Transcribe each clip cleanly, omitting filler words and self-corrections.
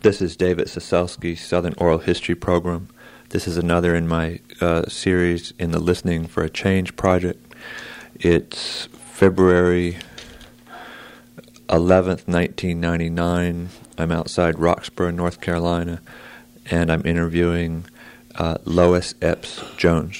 This is David Soselski's Southern Oral History Program. This is another in my series in the Listening for a Change project. It's February 11th, 1999. I'm outside Roxborough, North Carolina, and I'm interviewing Lois Epps Jones.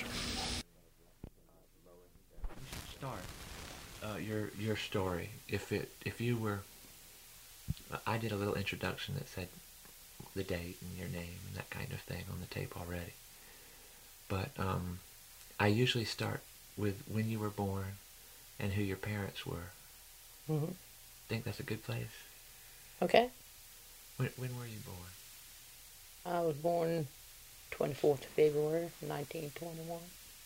Start your story. If you were, I did a little introduction that said the date and your name and that kind of thing on the tape already. But I usually start with when you were born and who your parents were. Mm-hmm. Think that's a good place? Okay. When were you born? I was born 24th of February, 1921.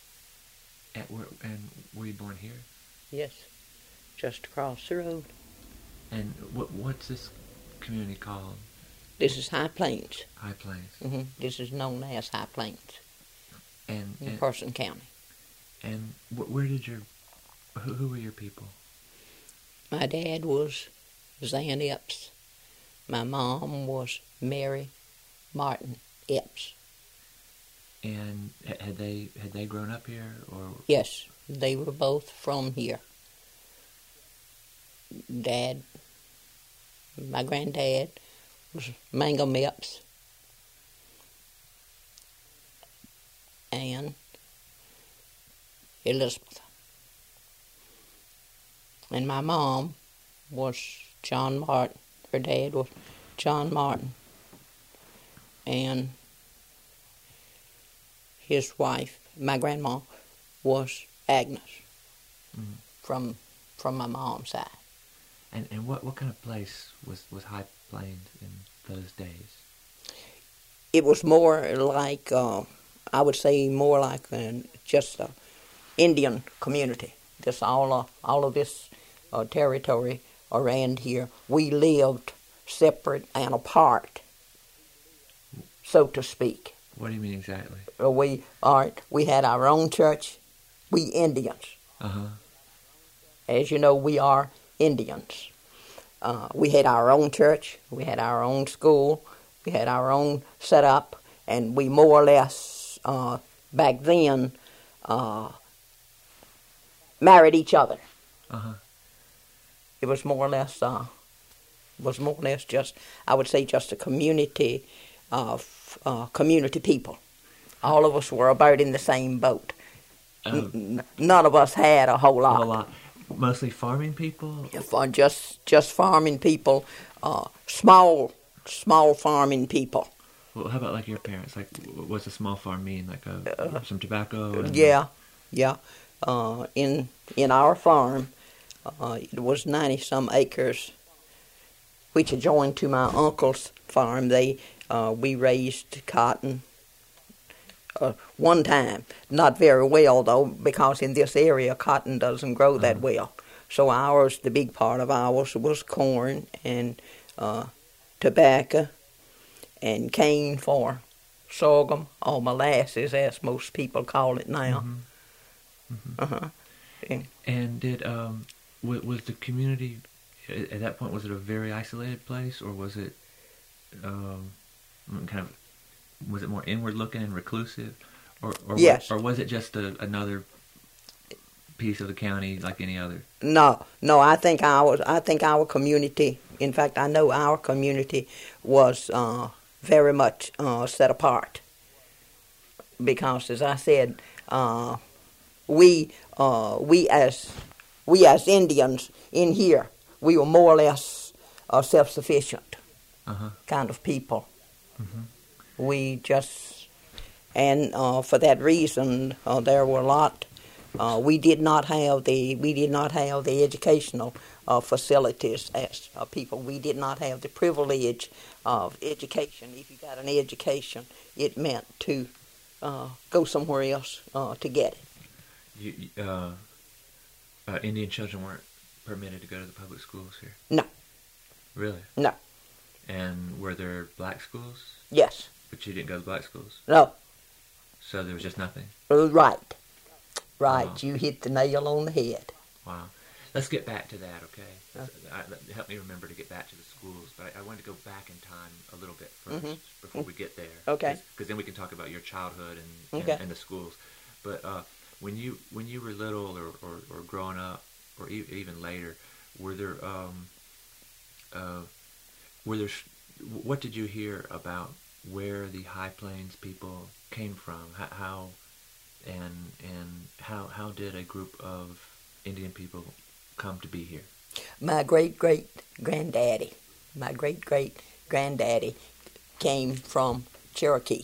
And were you born here? Yes, just across the road. And what's this community called? This is High Plains. High Plains. Mm-hmm. This is known as High Plains in Person County. And where did who were your people? My dad was Zan Epps. My mom was Mary Martin Epps. And had they grown up here, or? Yes, they were both from here. Dad, my granddad, was Mangum Epps, and Elizabeth. And my mom was John Martin. Her dad was John Martin. And his wife, my grandma, was Agnes, from my mom's side. And what kind of place was High Plains in those days? It was more like, I would say more like just an Indian community. Just all of this territory around here, we lived separate and apart, so to speak. What do you mean exactly? We had our own church, we Indians. Uh-huh. As you know, we are Indians. We had our own church, we had our own school, we had our own setup, and we more or less, back then, married each other. Uh-huh. It was more or less just, I would say, just a community of community people. All of us were about in the same boat. None of us had a whole lot. A lot. Mostly farming people? Just farming people, small farming people. Well, how about like your parents? Like, what's a small farm mean? Like some tobacco? Yeah. In our farm, it was 90-some acres, which adjoined to my uncle's farm. We raised cotton. One time, not very well though, because in this area cotton doesn't grow that well. So the big part of ours was corn and tobacco and cane for sorghum, or molasses as most people call it now. Mm-hmm. Mm-hmm. And did was the community at that point, was it a very isolated place, or was it was it more inward looking and reclusive, or yes, or was it just another piece of the county like any other? No. I think our community. In fact, I know our community was very much set apart, because, as I said, we as Indians in here, we were more or less self-sufficient kind of people. Mm-hmm. We just, and for that reason, there were a lot. We did not have the educational facilities as people. We did not have the privilege of education. If you got an education, it meant to go somewhere else to get it. Indian children weren't permitted to go to the public schools here? No. Really? No. And were there black schools? Yes. But you didn't go to black schools? No. So there was just nothing? Right. Wow. You hit the nail on the head. Wow. Let's get back to that, okay? Help me remember to get back to the schools, but I wanted to go back in time a little bit first before we get there. Okay. Because then we can talk about your childhood and the schools. But when you were little or growing up or even later, were there what did you hear about where the High Plains people came from? How did a group of Indian people come to be here? My great-great-granddaddy came from Cherokee.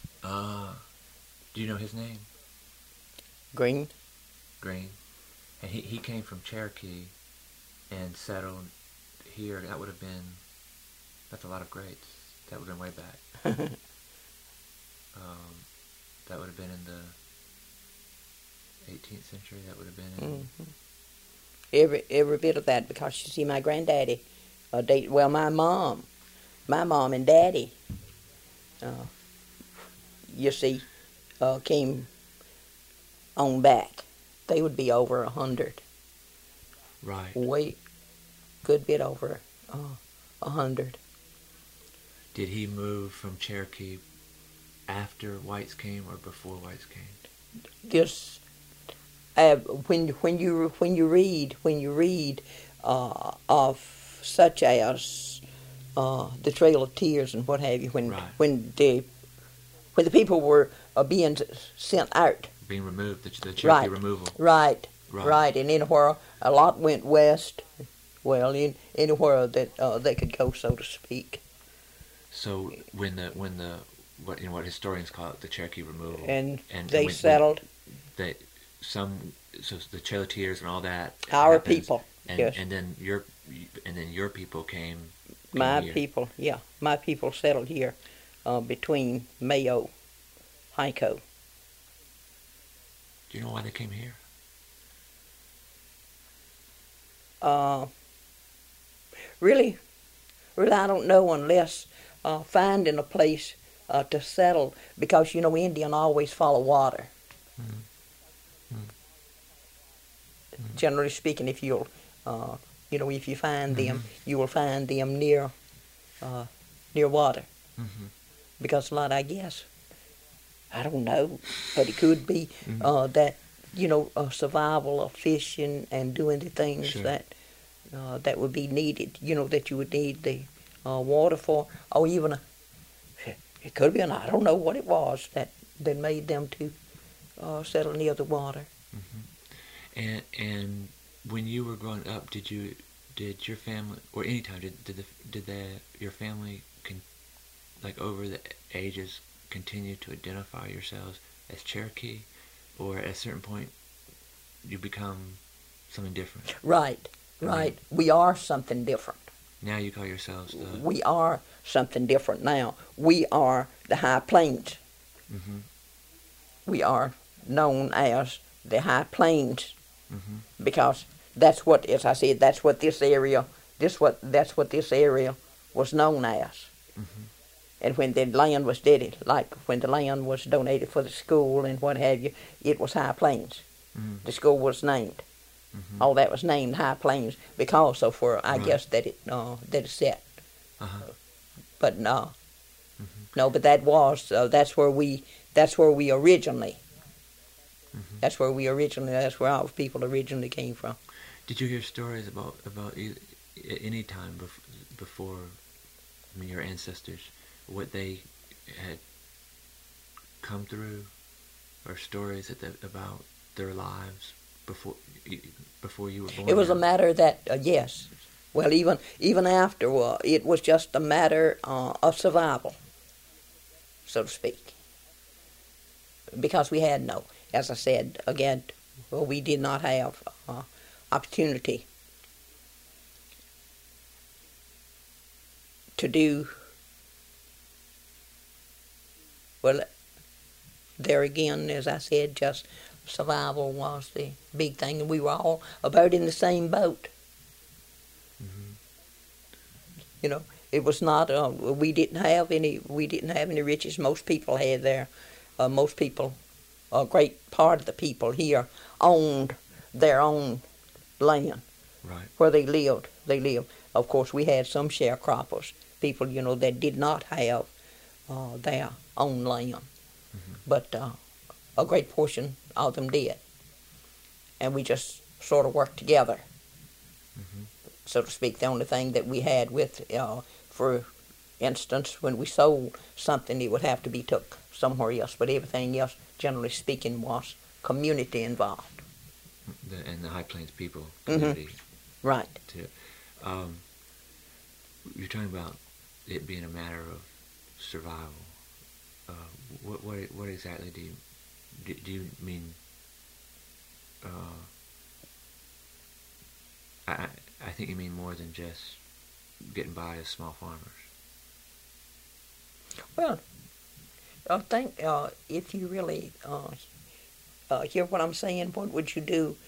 Do you know his name? Green. Green. And he came from Cherokee and settled here. That's a lot of greats. That would have been way back. That would have been in the 18th century. That would have been in... Every bit of that, because you see, my granddaddy, my mom and daddy, you see, came on back. They would be over 100. Right. Good bit over 100. Did he move from Cherokee after whites came or before whites came? Just when you read of such as the Trail of Tears and what have you, when the people were being sent out, being removed, the Cherokee removal. Right. And anywhere a lot went west. Well, anywhere that they could go, so to speak. So when what historians call it the Cherokee removal, and they settled. So the Chiletiers and all that. Our happens, people, yes. And then your people came. My here. people, yeah, my people settled here, between Mayo, Hyco. Do you know why they came here? Really, I don't know, unless finding a place to settle, because Indian always follow water. Generally speaking, if you find them, you will find them near water. Because a lot, I guess, I don't know, but it could be that survival of fishing and doing the things that would be needed. That you would need the water for, or even it could be, I don't know what it was that made them to settle near the water. And when you were growing up, did your family, or any time, your family over the ages continue to identify yourselves as Cherokee, or at a certain point you become something different? Right. We are something different. Now you call yourselves We are something different now. We are the High Plains. We are known as the High Plains. Because that's what, as I said, that's what this area was known as. And when the land was dedicated, like when the land was donated for the school and what have you, it was High Plains. The school was named. All that was named High Plains because of where I guess that it set. But no, but that was that's where we originally. That's where our people originally came from. Did you hear stories about any time before your ancestors, what they had come through, or stories about their lives before you were born? It was a matter that yes, well, even after, it was just a matter of survival, so to speak, because we had no. As I said, again, we did not have opportunity to do, well, there again, as I said, just survival was the big thing, and we were all about in the same boat. It was not, we didn't have any riches. Most people had a great part of the people here owned their own land. Right. where they lived. Of course, we had some sharecroppers, people, that did not have their own land, but a great portion of them did. And we just sort of worked together, so to speak. The only thing that we had with, for instance, when we sold something, it would have to be took somewhere else, but everything else, generally speaking, was community involved. And the High Plains people community. Right. Too. You're talking about it being a matter of survival. What exactly do you mean? I think you mean more than just getting by as small farmers. Well, I think if you really hear what I'm saying, what would you do?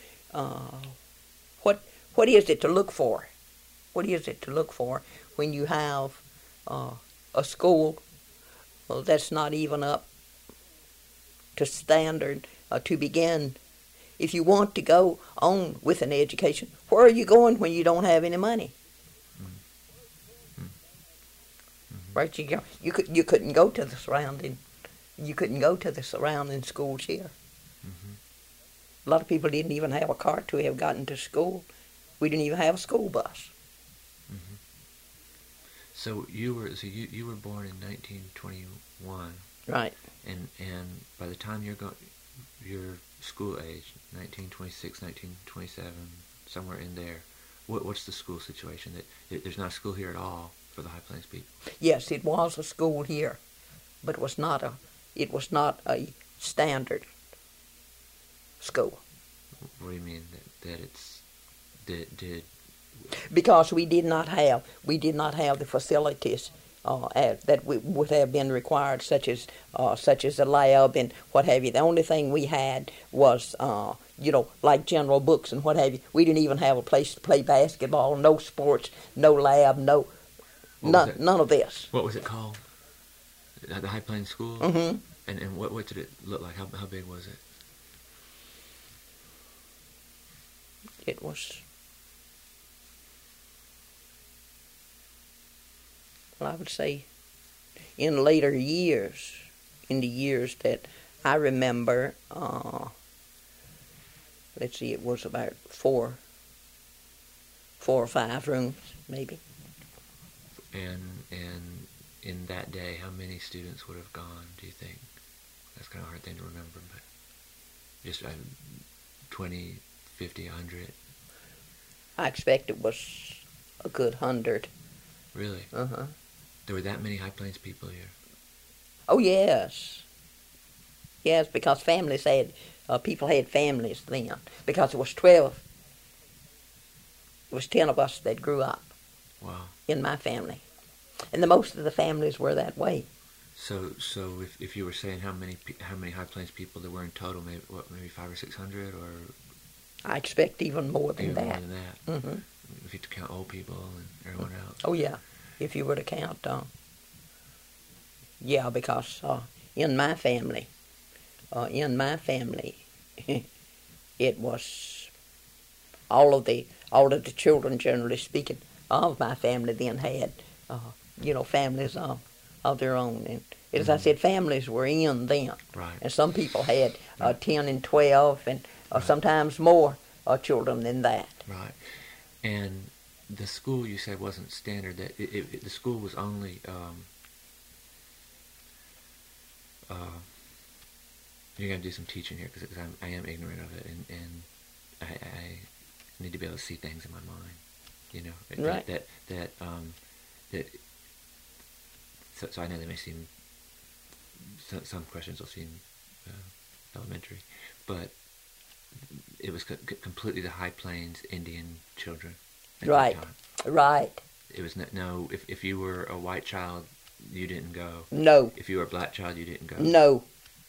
What is it to look for? What is it to look for when you have a school that's not even up to standard to begin? If you want to go on with an education, where are you going when you don't have any money? Right? You couldn't go to the surrounding. You couldn't go to the surrounding schools here. A lot of people didn't even have a car to have gotten to school. We didn't even have a school bus. So you were born in 1921. Right. And by the time you're school age, 1926, 1927, somewhere in there, what's the school situation? There's not a school here at all for the High Plains people. Yes, it was a school here, but it was not a standard school. What do you mean that it's did? Because we did not have the facilities that would have been required, such as a lab and what have you. The only thing we had was like general books and what have you. We didn't even have a place to play basketball. No sports, no lab, none of this. What was it called? The High Plains School. Mm-hmm. And what did it look like? How big was it? It was. Well, I would say in later years, in the years that I remember, let's see, it was about four or five rooms, maybe. And in that day, how many students would have gone, do you think? That's kind of a hard thing to remember, but just 20, 50, 100? I expect it was a good 100. Really? Uh-huh. There were that many High Plains people here? Oh, yes. Yes, because people had families then. Because it was 12. It was 10 of us that grew up. Wow. In my family. And most of the families were that way. So if you were saying how many High Plains people there were in total, maybe 500 or 600, or I expect even more than that. More than that. Mm-hmm. If you count old people and everyone else. Oh yeah, if you were to count. Yeah, because in my family, it was all of the children, generally speaking, of my family then had families of their own. And as I said, families were in then. Right. And some people had 10 and 12 and sometimes more children than that. Right. And the school, you said, wasn't standard. That the school was only... you're going to do some teaching here because I am ignorant of it, and I need to be able to see things in my mind. Right. So I know they may seem, some questions will seem elementary, but it was completely the High Plains Indian children at right. that time. Right. It was no. If you were a white child, you didn't go. No. If you were a black child, you didn't go. No.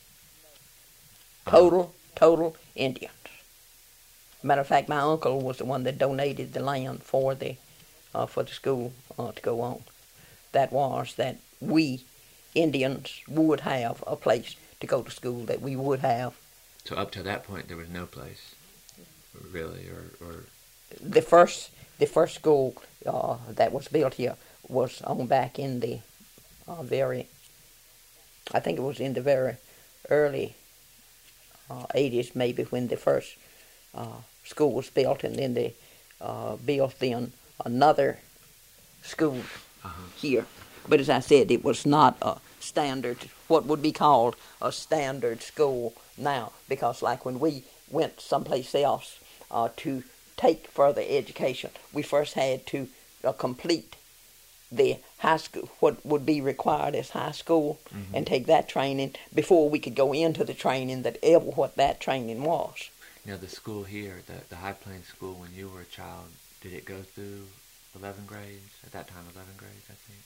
Total Indians. Matter of fact, my uncle was the one that donated the land for the school to go on. That was that we Indians would have a place to go to school, that we would have. So up to that point, there was no place, really, or the first school that was built here was on back in the very, I think it was in the very early 80s, maybe, when the first school was built, and then they built then another school here. But as I said, it was not a standard, what would be called a standard school now, because like when we went someplace else to take further education, we first had to complete the high school, what would be required as high school, and take that training before we could go into the training what that training was. Now, the school here, the High Plains School, when you were a child, did it go through 11 grades? At that time, 11 grades, I think.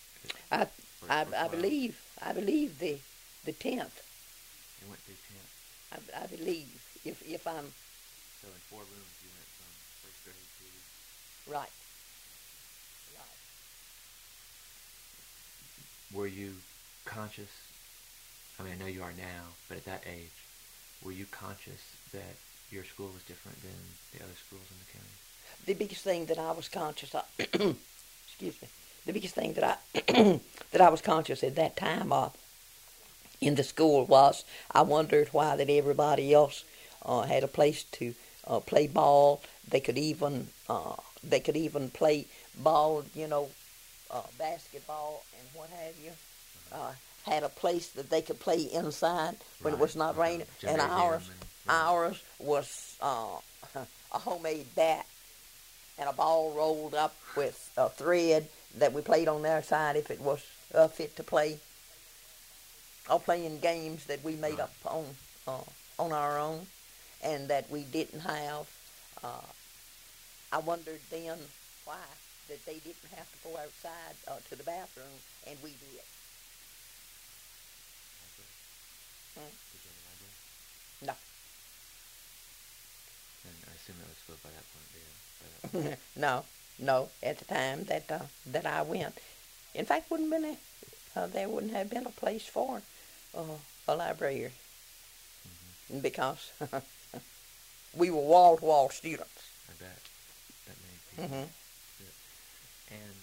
I believe the 10th. You went through 10th. I believe if I'm So in 4 rooms, you went from first grade to. right. Were you conscious? I mean, I know you are now, but at that age, were you conscious that your school was different than the other schools in the county? The biggest thing that I was conscious of, excuse me, the biggest thing that I that I was conscious at that time of in the school was I wondered why that everybody else had a place to play ball. They could even play ball, basketball and what have you. Had a place that they could play inside when it was not raining, and ours was a homemade bat and a ball rolled up with a thread that we played on their side if it was fit to play, or playing games that we made up on our own and that we didn't have. I wondered then why that they didn't have to go outside to the bathroom, and we did. No. And I assume it was filled by that point there. No. At the time that I went, in fact, there wouldn't have been a place for a library because we were wall-to-wall students. I bet that many people. And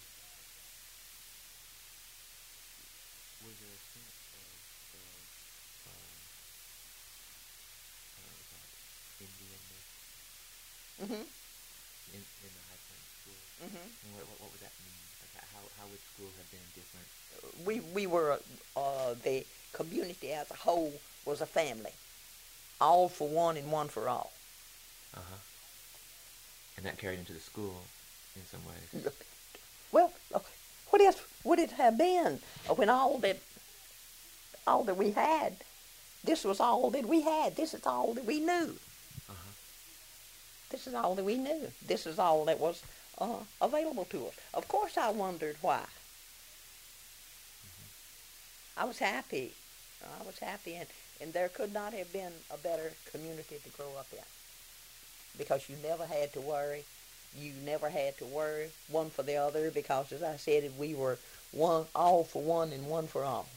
was there a sense of Indianness in the High Plains School? And what would that mean? Like how would school have been different? We were the community as a whole was a family, all for one and one for all. And that carried into the school in some ways. Well, what else would it have been when all that we had? This was all that we had. This is all that we knew. This is all that we knew. This is all that was available to us. Of course, I wondered why. I was happy. And there could not have been a better community to grow up in, because you never had to worry. You never had to worry one for the other, because, as I said, we were one, all for one and one for all.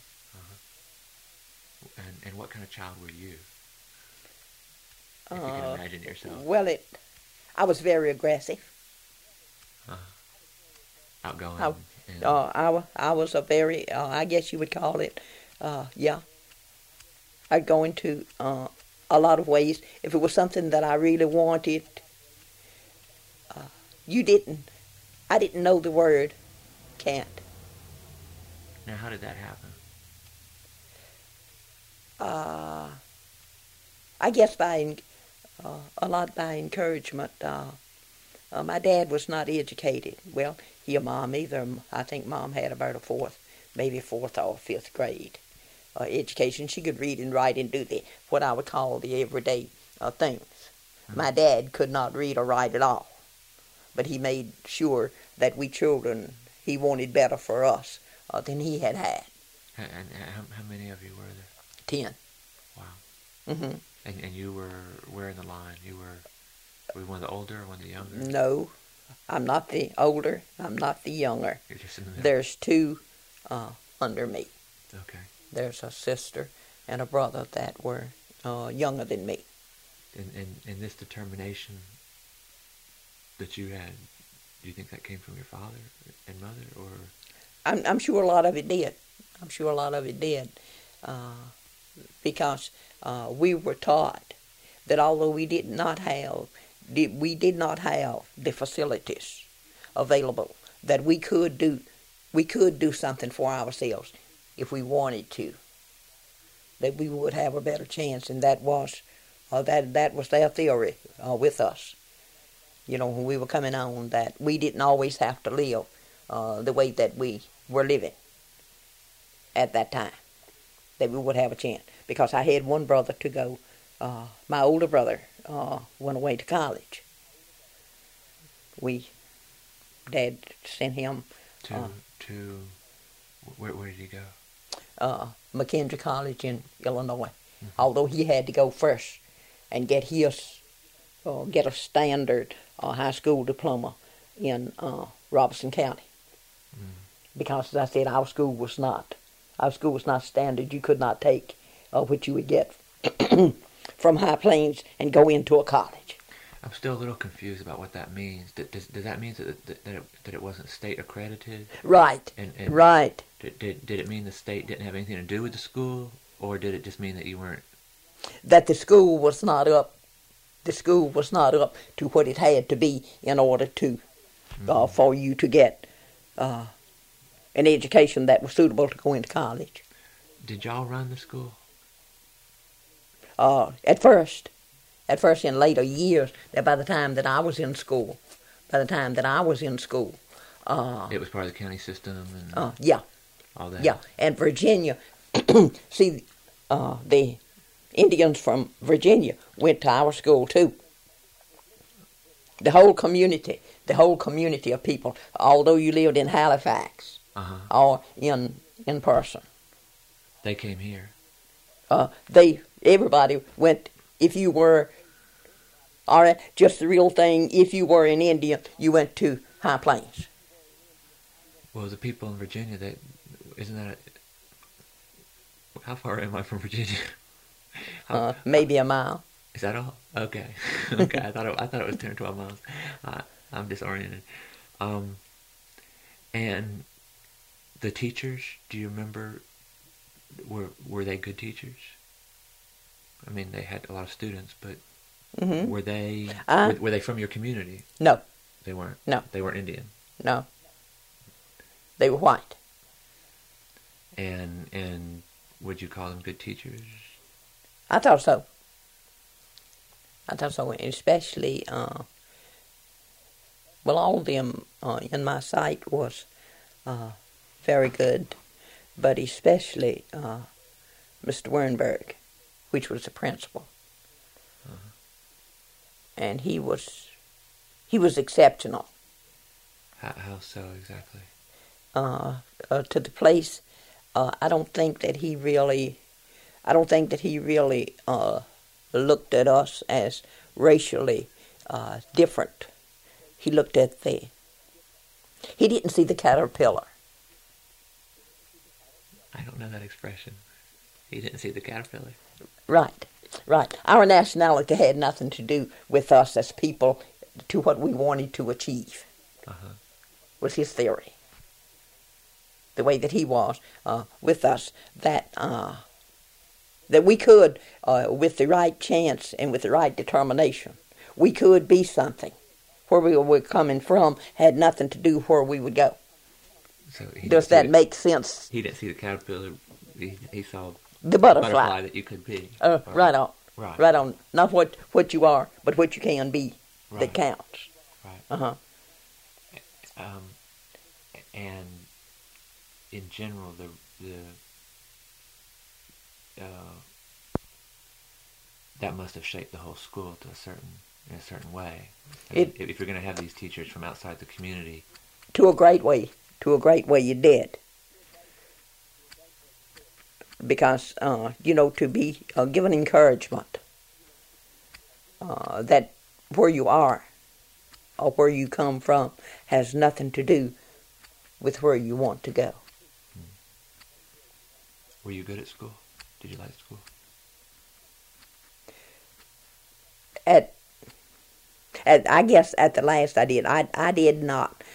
And what kind of child were you? If you can imagine yourself. Well, I was very aggressive. Outgoing. I was a very, I guess you would call it, I'd go into a lot of ways. If it was something that I really wanted, I didn't know the word can't. Now, how did that happen? I guess a lot by encouragement. My dad was not educated. Well, he or Mom either. I think Mom had about maybe fourth or fifth grade education. She could read and write and do what I would call the everyday things. My dad could not read or write at all, but he made sure that we children, he wanted better for us than he had had. And how many of you were there? 10. Wow. And you were where in the line? Were you one of the older or one of the younger? No, I'm not the older. I'm not the younger. You're just in the middle. There's 2 under me. Okay. There's a sister and a brother that were younger than me. And this determination that you had, do you think that came from your father and mother, or? I'm sure a lot of it did. I'm sure a lot of it did, because we were taught that although we did not have the facilities available, that we could do something for ourselves if we wanted to. That we would have a better chance, and that was their theory with us. You know, when we were coming on, that we didn't always have to live the way that we were living at that time. That we would have a chance, because I had one brother to go. My older brother went away to college. Dad sent him to where did he go? McKendree College in Illinois. Mm-hmm. Although he had to go first and get a standard high school diploma in Robeson County. Mm. Because, as I said, our school was not standard. You could not take what you would get from High Plains and go into a college. I'm still a little confused about what that means. Does that mean that it wasn't state accredited? Right. And right. Did it mean the state didn't have anything to do with the school, or did it just mean that you weren't? That the school was not up. The school was not up to what it had to be in order to, for you to get an education that was suitable to go into college. Did y'all run the school? At first in later years, that by the time that I was in school, it was part of the county system and yeah, all that. Yeah, and Virginia, see, the Indians from Virginia went to our school too. The whole community of people, although you lived in Halifax or in person. They came here. Everybody went. If you were, all right, just the real thing, if you were an Indian, you went to High Plains. Well, the people in Virginia, how far am I from Virginia? Maybe a mile. Is that all? Okay. Okay. I thought it was 10 or 12 miles. I'm disoriented. And the teachers, do you remember? Were they good teachers? I mean, they had a lot of students, but were they from your community? No. They weren't. No. They weren't Indian. No. They were white. And would you call them good teachers? I thought so. Especially, all of them in my sight was very good, but especially Mr. Wernberg, which was the principal. And he was exceptional. How so exactly? To the place, I don't think that he really looked at us as racially different. He didn't see the caterpillar. I don't know that expression. He didn't see the caterpillar. Right. Our nationality had nothing to do with us as people, to what we wanted to achieve. Was his theory. The way that he was with us, that we could, with the right chance and with the right determination, we could be something. Where we were coming from had nothing to do where we would go. So does that make sense? He didn't see the caterpillar. He saw the butterfly that you could be. Right on. Right on. Not what you are, but what you can be. Right. That counts. Right. And in general, that must have shaped the whole school in a certain way. If you're going to have these teachers from outside the community, to a great way, you did. Because to be given encouragement that where you are or where you come from has nothing to do with where you want to go. Were you good at school? Did you like school? I guess at the last I did. I did not.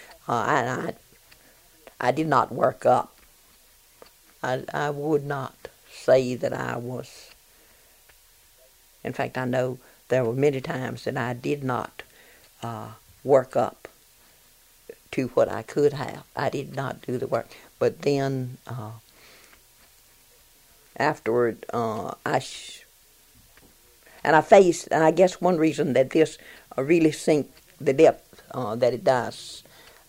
I did not work up. I would not say that I was. In fact, I know there were many times that I did not work up to what I could have. I did not do the work. But then afterward, and I faced, and I guess one reason that this really sink the depth that it does,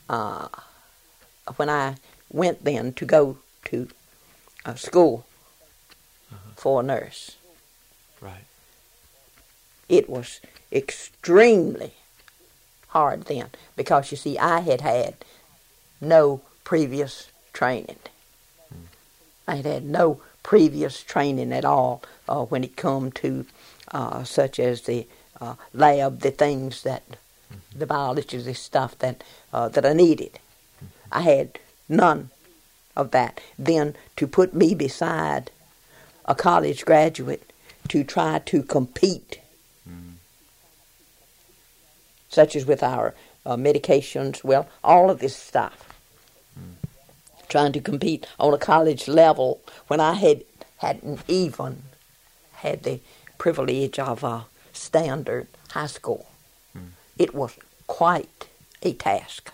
when I went then to go to school for a nurse. Right. It was extremely hard then, because you see, I had no previous training. I had no previous training at all when it come to such as the lab, the things that, the biology, the stuff that I needed. I had none of that. Then to put me beside a college graduate to try to compete, such as with our medications, well, all of this stuff, trying to compete on a college level when I hadn't even had the privilege of a standard high school. It was quite a task.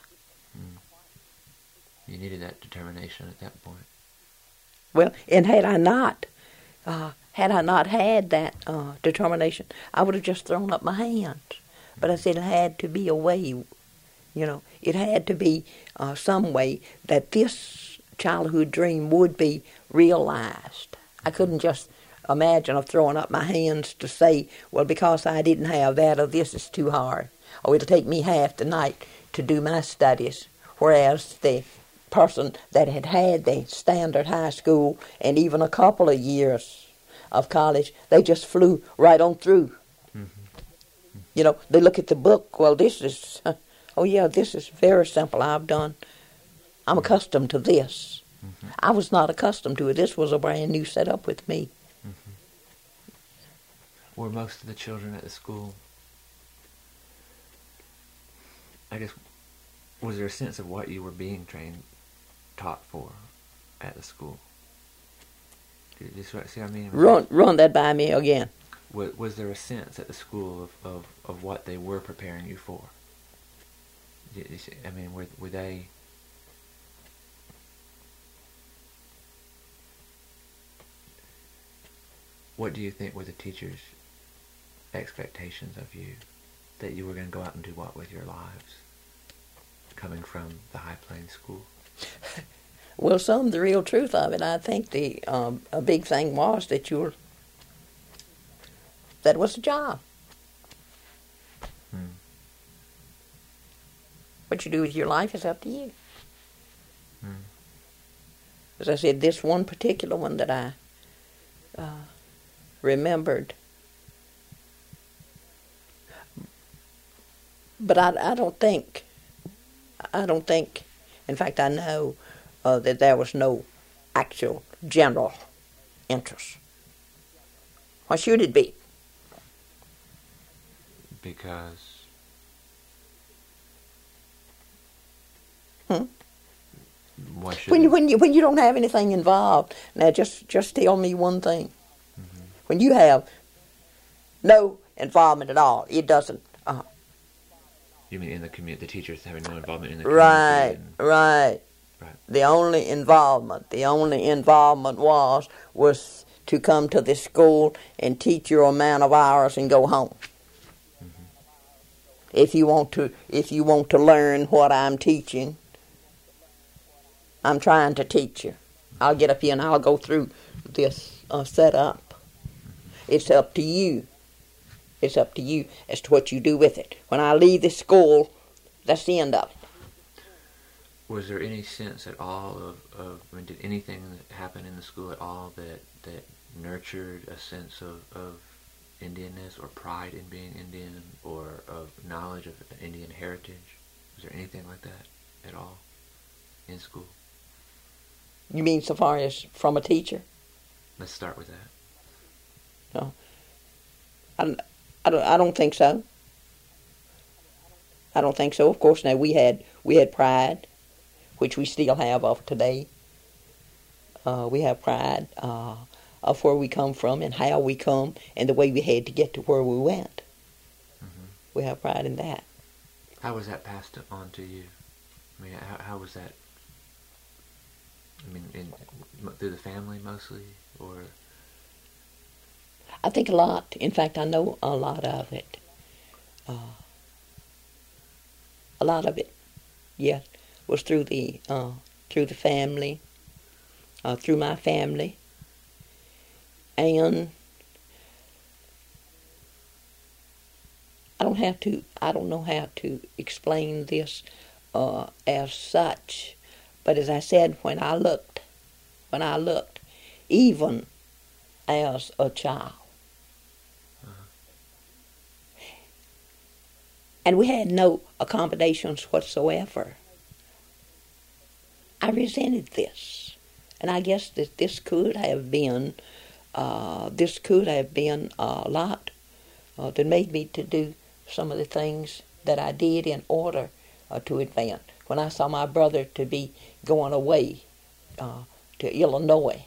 You needed that determination at that point. Well, and had I not had that determination, I would have just thrown up my hands. But I said it had to be a way, it had to be some way that this childhood dream would be realized. I couldn't just imagine of throwing up my hands to say, well, because I didn't have that, or this is too hard, or it'll take me half the night to do my studies, whereas the person that had the standard high school and even a couple of years of college, they just flew right on through. They look at the book, well, this is, this is very simple. I'm accustomed to this. I was not accustomed to it. This was a brand new setup with me. Were most of the children at the school, I guess, was there a sense of what you were being taught for at the school? Do you see what I mean? Run that by me again. Was there a sense at the school of what they were preparing you for? I mean, were they... What do you think were the teachers' expectations of you, that you were going to go out and do what with your lives, coming from the High Plains School? Well, the real truth of it, I think a big thing was that that was a job. What you do with your life is up to you. As I said, this one particular one that I remembered, but I don't think, in fact, I know that there was no actual general interest. Why should it be? Because... Why should when you don't have anything involved, now just tell me one thing. When you have no involvement at all, it doesn't. You mean in the community, the teachers having no involvement in the community? Right. The only involvement was to come to this school and teach your amount of hours and go home. If you want to learn what I'm teaching, I'm trying to teach you. I'll get up here and I'll go through this setup. It's up to you. It's up to you as to what you do with it. When I leave this school, that's the end of it. Was there any sense at all did anything happen in the school at all that nurtured a sense of Indianness or pride in being Indian or of knowledge of Indian heritage? Was there anything like that at all in school? You mean so far as from a teacher? Let's start with that. No, I don't think so. I don't think so. Of course, now we had pride, which we still have of today. We have pride of where we come from and how we come and the way we had to get to where we went. Mm-hmm. We have pride in that. How was that passed on to you? I mean, how was that? I mean, through the family mostly, or? I think a lot. In fact, I know a lot of it. A lot of it, yes, was through the family, through my family, and I don't know how to explain this as such, but as I said, when I looked, even as a child, and we had no accommodations whatsoever, I resented this, and I guess that this could have been a lot that made me to do some of the things that I did in order to advance. When I saw my brother to be going away to Illinois,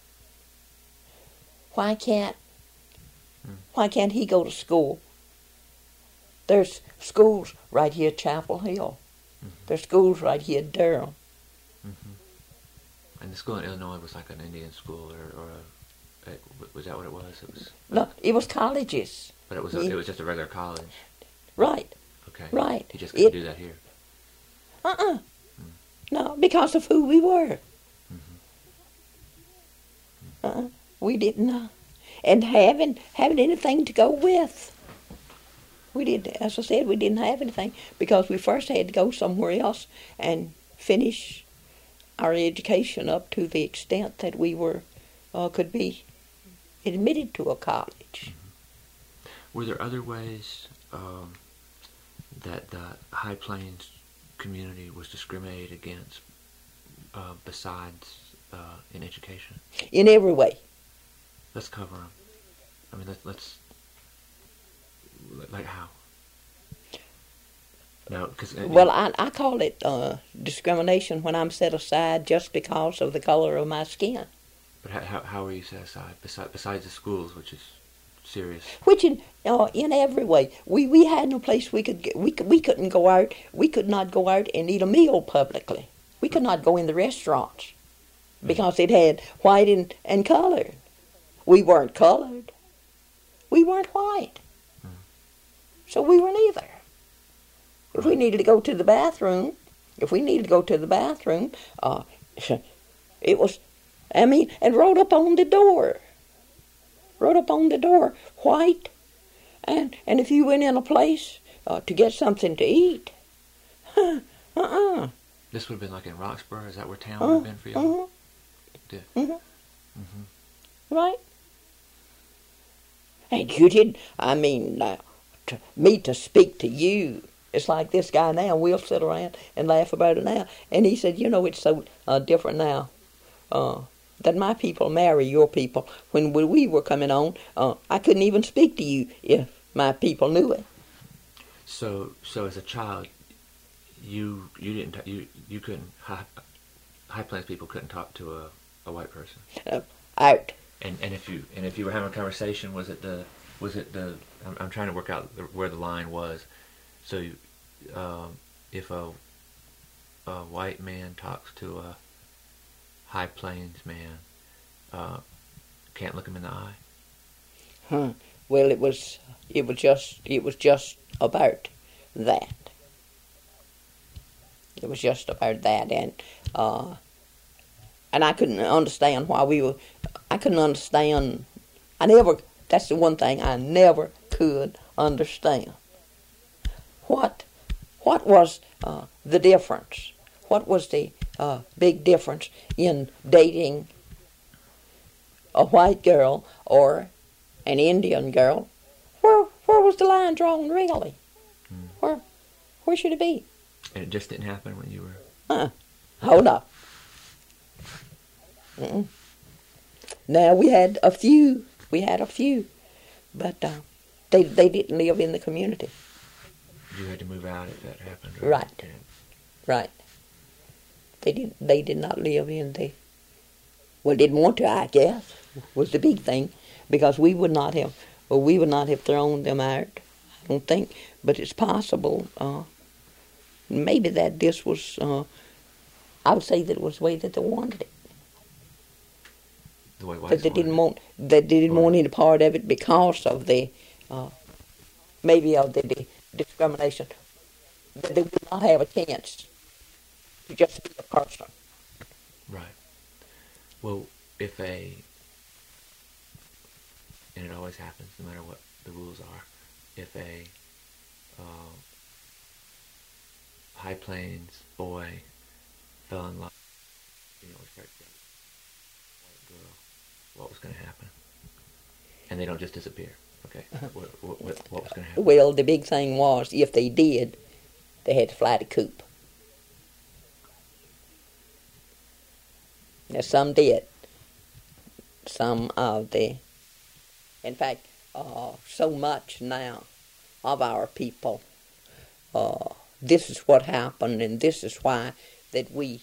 why can't he go to school? There's schools right here at Chapel Hill. Mm-hmm. There's schools right here at Durham. Mm-hmm. And the school in Illinois was like an Indian school, was that what it was? No, it was colleges. But it was just a regular college. Right. Okay. Right. He just couldn't do that here. No, because of who we were. We didn't, and having anything to go with. We did, as I said, we didn't have anything because we first had to go somewhere else and finish our education up to the extent that we were could be admitted to a college. Were there other ways that the High Plains community was discriminated against besides in education? In every way. Let's cover them. I mean, let's like how? No, because well, I call it discrimination when I'm set aside just because of the color of my skin. But how were you set aside besides the schools, which is serious? Which in every way, we had no place we could get. We couldn't go out. We could not go out and eat a meal publicly. We could not go in the restaurants because it had white and colored. We weren't colored. We weren't white. So we weren't either. If we needed to go to the bathroom, it was, and wrote up on the door, white, and if you went in a place to get something to eat, This would have been like in Roxborough. Is that where town would have been for you? Right. And you didn't, to speak to you, it's like this guy now, we'll sit around and laugh about it now. And he said, it's so different now that my people marry your people. When we were coming on, I couldn't even speak to you if my people knew it. So as a child, you couldn't, High Plains people couldn't talk to a white person? Out. And if you were having a conversation, was it the I'm trying to work out where the line was. So if a white man talks to a High Plains man, can't look him in the eye? Well, it was just about that. It was just about that, and I couldn't understand why we were. I couldn't understand. That's the one thing I never could understand. What was the difference? What was the big difference in dating a white girl or an Indian girl? Where was the line drawn, really? Where should it be? And it just didn't happen when you were... Hold up. Now, we had a few, but they didn't live in the community. You had to move out if that happened. Right. Yeah. Right. They did not live in the, well, didn't want to, I guess, was the big thing, because we would not have thrown them out, I don't think, but it's possible, maybe that this was, I would say that it was the way that they wanted it. The way whites That they wanted didn't want any part of it because of the, maybe of the discrimination, that they would not have a chance to just be a person. Right. Well, if and it always happens, no matter what the rules are, if a High Plains boy fell in love, with a white girl, what was going to happen? And they don't just disappear. Okay. What was going to happen? Well, the big thing was, if they did, they had to fly the coop. Now, some did. Some of the, in fact, so much now of our people, this is what happened, and this is why that we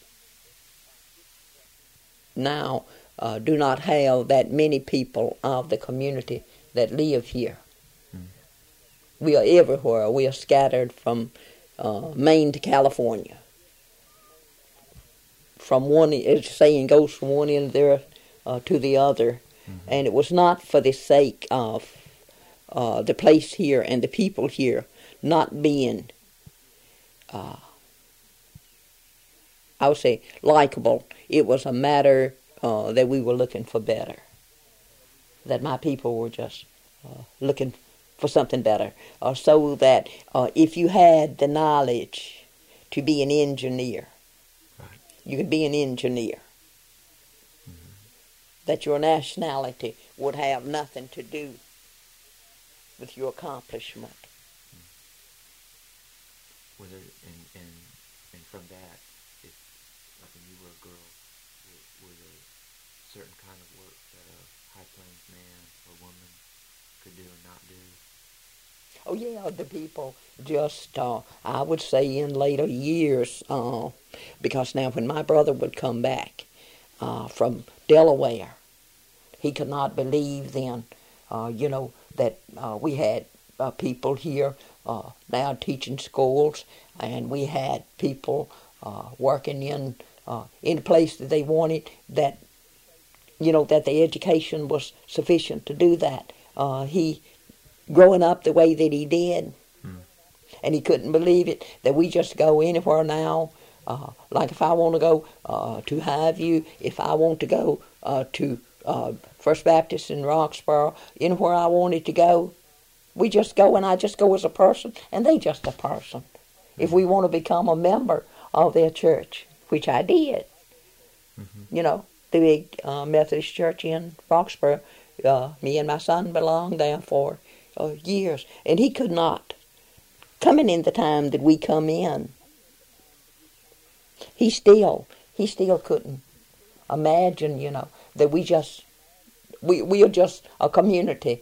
now do not have that many people of the community that live here. We are everywhere. We are scattered from Maine to California. From one, as saying goes, from one end of the earth to the other. And it was not for the sake of the place here and the people here not being, I would say, likable. It was a matter that we were looking for better. That my people were just looking for something better. So that if you had the knowledge to be an engineer, you could be an engineer. That your nationality would have nothing to do with your accomplishment. Was there, and from that, if like when you were a girl, were there certain kind of work that a High Plains man or woman could do or not do? Oh yeah, the people just, I would say in later years, because now when my brother would come back from Delaware, he could not believe then, that we had people here now teaching schools, and we had people working in a place that they wanted, that, that the education was sufficient to do that. He growing up the way that he did, and he couldn't believe it, that we just go anywhere now. Like if I want to go to Highview, if I want to go to First Baptist in Roxborough, anywhere I wanted to go, we just go, and I just go as a person, and they just a person. If we want to become a member of their church, which I did, the big Methodist church in Roxborough, me and my son belonged there for years, and he could not. Coming in the time that we come in, he still couldn't imagine, that we are just a community.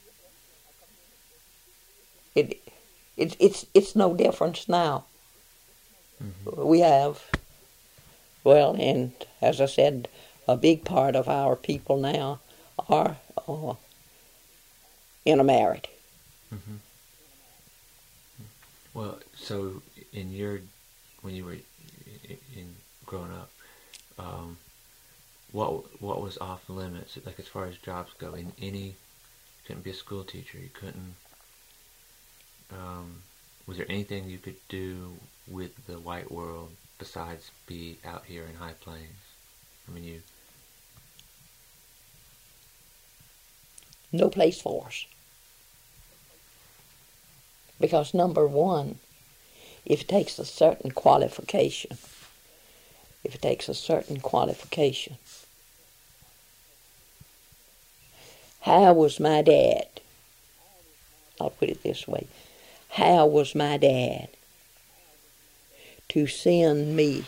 It's no difference now. We have, and as I said, a big part of our people now are intermarried. Well, so when you were in growing up, what was off limits? Like as far as jobs go, you couldn't be a school teacher. You couldn't. Was there anything you could do with the white world besides be out here in High Plains? I mean, No place for us. Because number one, if it takes a certain qualification, how was my dad? I'll put it this way. How was my dad to send me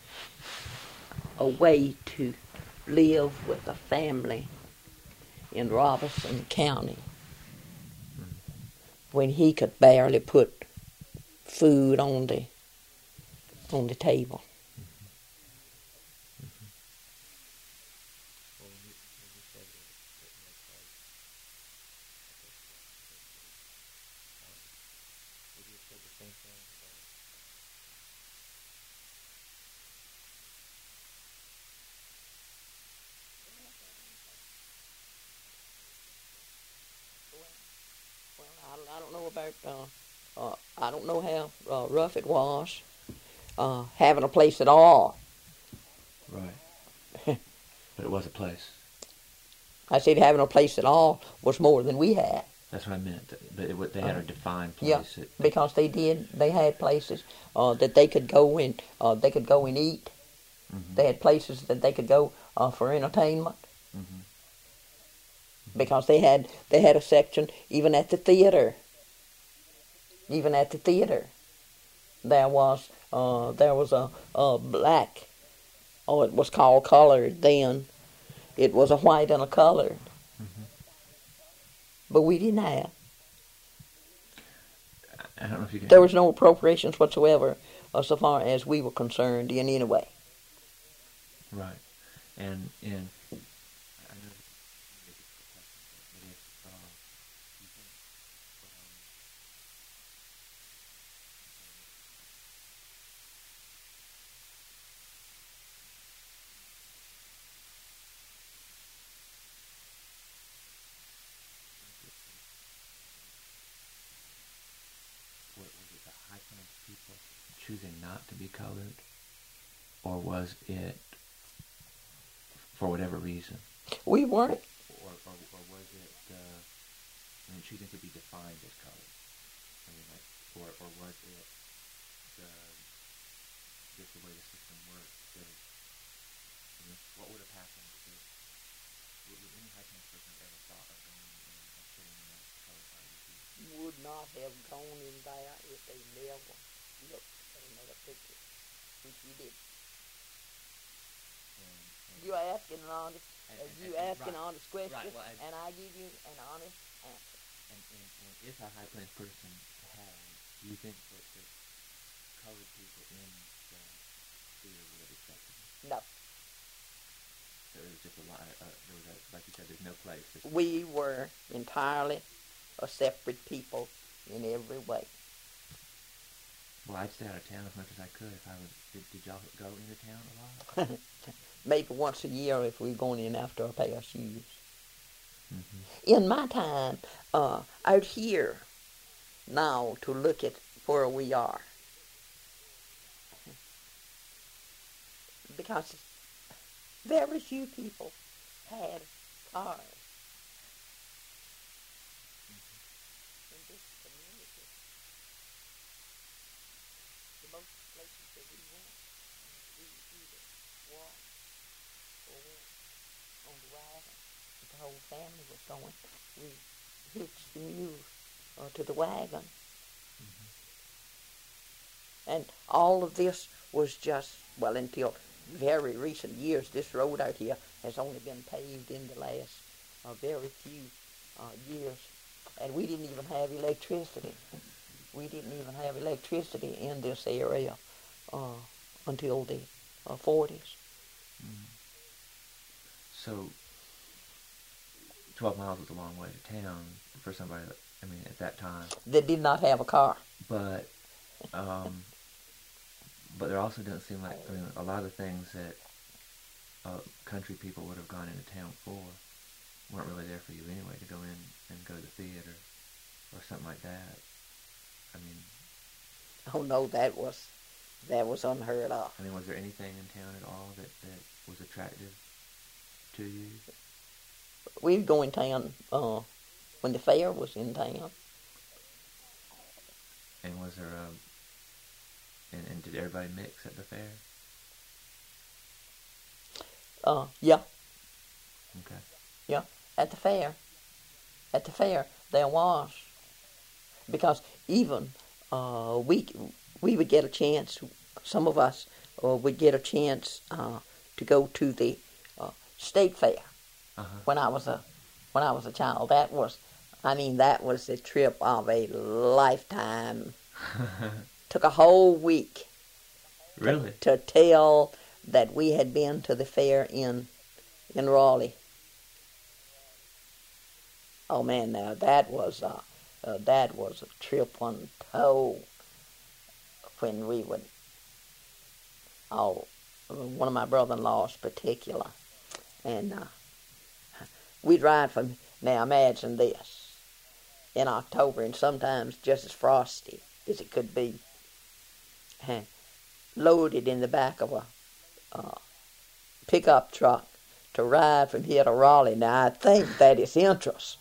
away to live with a family in Robeson County when he could barely put food on the table. I don't know about. I don't know how rough it was having a place at all. Right. But it was a place. I said having a place at all was more than we had. That's what I meant. But they had a defined place. Yeah, because they did. They had places that they could go in. They could go and eat. Mm-hmm. They had places that they could go for entertainment. Mm-hmm. Because they had a section even at the theater. Even at the theater, there was a black. Oh, it was called colored then. It was a white and a colored. Mm-hmm. But we didn't have. I don't know if you can. There was no appropriations whatsoever, so far as we were concerned in any way. Right, and I know but if you think was it the High Plains people choosing not to be colored, or was it for whatever reason? We weren't. Or was it, choosing to be defined as colored? I mean, like, or was it just the way the system worked? What would have happened if would any High Plains person have ever thought of going and sitting in that colored party? Would not have gone in there if they never looked at another picture, which we did. You're asking an honest, an honest question, right, well, and I give you an honest answer. And if a High Plains person had, do you think that the colored people in the theater would have accepted it? No. There was just like you said, there's no place. We were entirely a separate people in every way. Well, I'd stay out of town as much as I could if I was. Did y'all go into town a lot? Maybe once a year if we were going in after a pair of shoes. Mm-hmm. In my time, out here now to look at where we are, because very few people had cars in this community. The most places that we went, we either walked or went on the wagon. The whole family was going. We hitched the mule to the wagon. Mm-hmm. And all of this was just, well, until very recent years. This road out here has only been paved in the last very few years. And we didn't even have electricity. We didn't even have electricity in this area until the 40s. Mm-hmm. So 12 miles was a long way to town for somebody, at that time. They did not have a car. But there also doesn't seem like, a lot of the things that country people would have gone into town for weren't really there for you anyway, to go in and go to the theater or something like that. Oh no, that was unheard of. Was there anything in town at all that was attractive to you? We'd go in town when the fair was in town. And was there and did everybody mix at the fair? Yeah. Okay. Yeah, at the fair. At the fair, there was. Because even we would get a chance, some of us would get a chance to go to the state fair. Uh-huh. When I was a child. That was the trip of a lifetime took a whole week Really? to tell that we had been to the fair in Raleigh. Oh man, now that was a trip untold. When we would, one of my brother-in-laws particular, and we'd ride from. Now imagine this, in October, and sometimes just as frosty as it could be, loaded in the back of a pickup truck to ride from here to Raleigh. Now I think that is interest.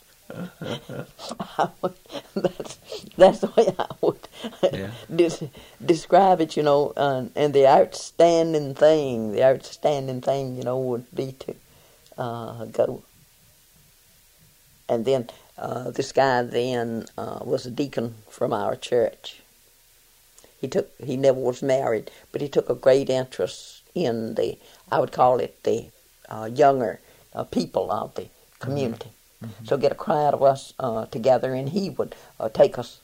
That's the way I would describe it, you know. And the outstanding thing, you know, would be to go. And then this guy then was a deacon from our church. He never was married, but he took a great interest in I would call it the younger people of the community. Mm-hmm. So get a crowd of us together, and he would take us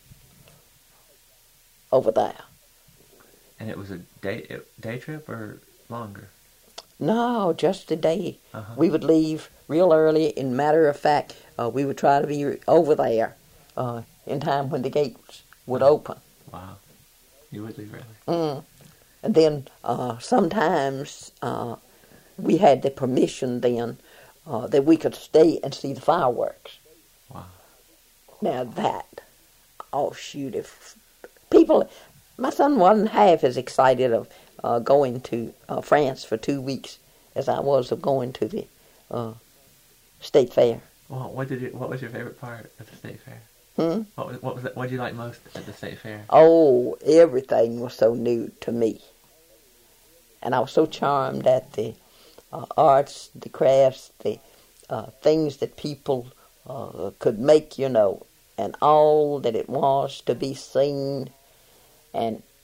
over there. And it was a day trip or longer? No, just a day. Uh-huh. We would leave real early. In matter of fact, we would try to be over there in time when the gates would open. Wow. You would leave early. And then sometimes we had the permission then that we could stay and see the fireworks. Wow. Now that, if people, my son wasn't half as excited of going to France for 2 weeks as I was of going to the state fair. Well, what was your favorite part of the state fair? What did you like most at the state fair? Oh, everything was so new to me. And I was so charmed at the arts, the crafts, the things that people could make, you know, and all that it was to be seen. And